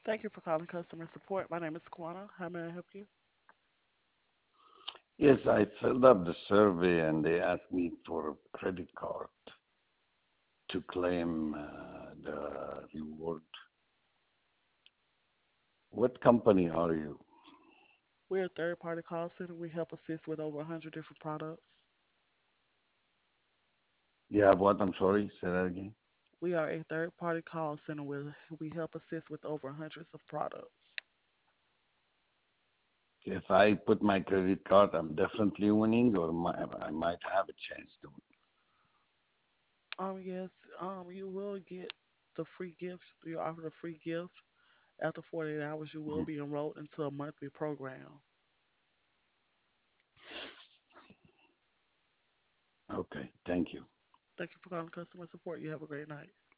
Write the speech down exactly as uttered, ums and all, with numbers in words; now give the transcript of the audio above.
Thank you for calling customer support. My name is Kwana. How may I help you? Yes, I filled up the survey and they asked me for a credit card to claim uh, the reward. What company are you? We're a third party call center. We help assist with over one hundred different products. You have what? I'm sorry, say that again. We are a third party call center where we help assist with over hundreds of products. If I put my credit card, I'm definitely winning, or my, I might have a chance to Um, yes, um, you will get the free gift. You offer the free gift. After forty-eight hours, you will win. be enrolled into a monthly program. Okay, thank you. Thank you for calling customer support. You have a great night.